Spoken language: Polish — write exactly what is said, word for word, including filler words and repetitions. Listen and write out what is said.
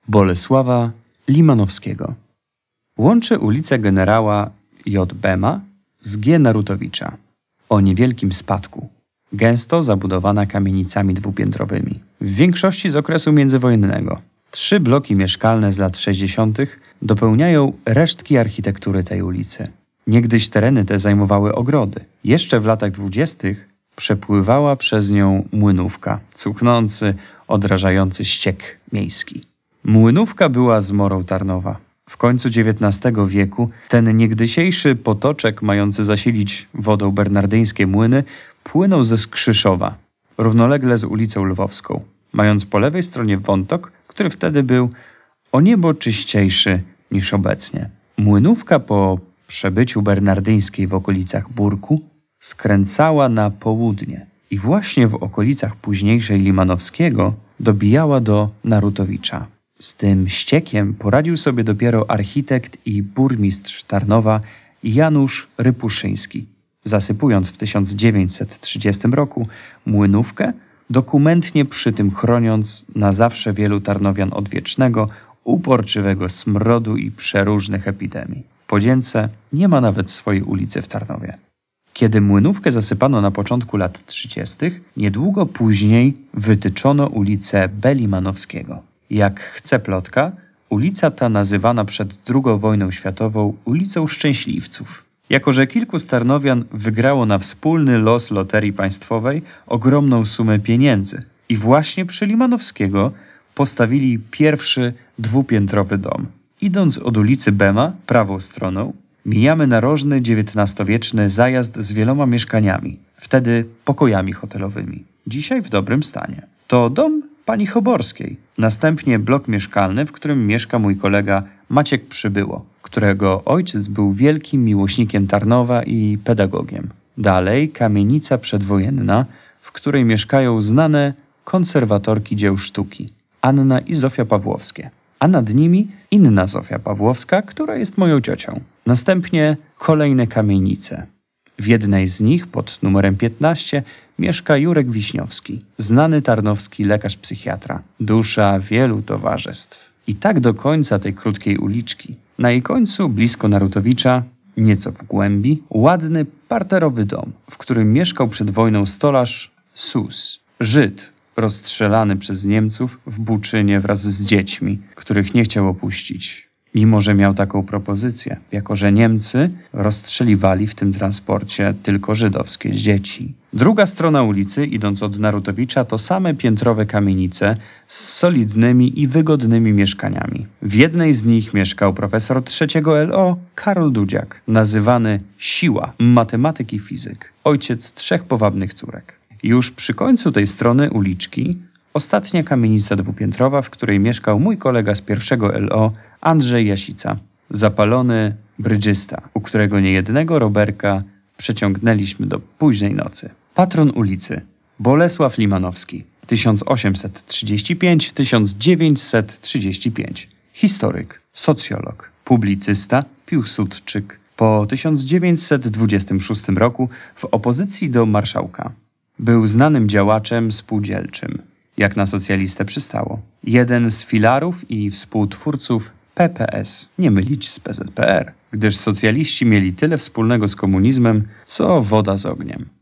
Bolesława Limanowskiego. Łączy ulicę Generała J. Bema z G. Narutowicza o niewielkim spadku, gęsto zabudowana kamienicami dwupiętrowymi, w większości z okresu międzywojennego. Trzy bloki mieszkalne z lat sześćdziesiątych dopełniają resztki architektury tej ulicy. Niegdyś tereny te zajmowały ogrody. Jeszcze w latach dwudziestych przepływała przez nią Młynówka, cuchnący, odrażający ściek miejski. Młynówka była zmorą Tarnowa. W końcu dziewiętnastego wieku ten niegdysiejszy potoczek mający zasilić wodą bernardyńskie młyny płynął ze Skrzyszowa, równolegle z ulicą Lwowską, mając po lewej stronie wątok, który wtedy był o niebo czyściejszy niż obecnie. Młynówka po przebyciu bernardyńskiej w okolicach Burku skręcała na południe i właśnie w okolicach późniejszej Limanowskiego dobijała do Narutowicza. Z tym ściekiem poradził sobie dopiero architekt i burmistrz Tarnowa Janusz Rypuszyński, zasypując w tysiąc dziewięćset trzydziestym roku Młynówkę, dokumentnie przy tym chroniąc na zawsze wielu tarnowian od wiecznego, uporczywego smrodu i przeróżnych epidemii. Po dzięce nie ma nawet swojej ulicy w Tarnowie. Kiedy Młynówkę zasypano na początku lat trzydziestych, niedługo później wytyczono ulicę B. Limanowskiego. Jak chce plotka, ulica ta nazywana przed drugą wojną światową ulicą Szczęśliwców. Jako że kilku Tarnowian wygrało na wspólny los loterii państwowej ogromną sumę pieniędzy i właśnie przy Limanowskiego postawili pierwszy dwupiętrowy dom. Idąc od ulicy Bema prawą stroną, mijamy narożny dziewiętnastowieczny zajazd z wieloma mieszkaniami, wtedy pokojami hotelowymi, dzisiaj w dobrym stanie. To dom pani Choborskiej, następnie blok mieszkalny, w którym mieszka mój kolega Maciek Przybyło, którego ojciec był wielkim miłośnikiem Tarnowa i pedagogiem. Dalej kamienica przedwojenna, w której mieszkają znane konserwatorki dzieł sztuki, Anna i Zofia Pawłowskie, a nad nimi inna Zofia Pawłowska, która jest moją ciocią. Następnie kolejne kamienice. W jednej z nich, pod numerem piętnaście, mieszka Jurek Wiśniowski, znany tarnowski lekarz-psychiatra, dusza wielu towarzystw. I tak do końca tej krótkiej uliczki. Na jej końcu, blisko Narutowicza, nieco w głębi, ładny parterowy dom, w którym mieszkał przed wojną stolarz Sus, Żyd, rozstrzelany przez Niemców w Buczynie wraz z dziećmi, których nie chciał opuścić. Mimo że miał taką propozycję, jako że Niemcy rozstrzeliwali w tym transporcie tylko żydowskie dzieci. Druga strona ulicy, idąc od Narutowicza, to same piętrowe kamienice z solidnymi i wygodnymi mieszkaniami. W jednej z nich mieszkał profesor trzeciego L O Karol Dudziak, nazywany Siła, matematyk i fizyk, ojciec trzech powabnych córek. Już przy końcu tej strony uliczki ostatnia kamienica dwupiętrowa, w której mieszkał mój kolega z pierwszego L O Andrzej Jasica, zapalony brydżysta, u którego niejednego roberka przeciągnęliśmy do późnej nocy. Patron ulicy Bolesław Limanowski, tysiąc osiemset trzydziesty piąty do tysiąc dziewięćset trzydziesty piąty. Historyk, socjolog, publicysta, piłsudczyk. Po tysiąc dziewięćset dwudziestym szóstym roku w opozycji do marszałka. Był znanym działaczem spółdzielczym, jak na socjalistę przystało. Jeden z filarów i współtwórców P P S, nie mylić z P Z P R, gdyż socjaliści mieli tyle wspólnego z komunizmem, co woda z ogniem.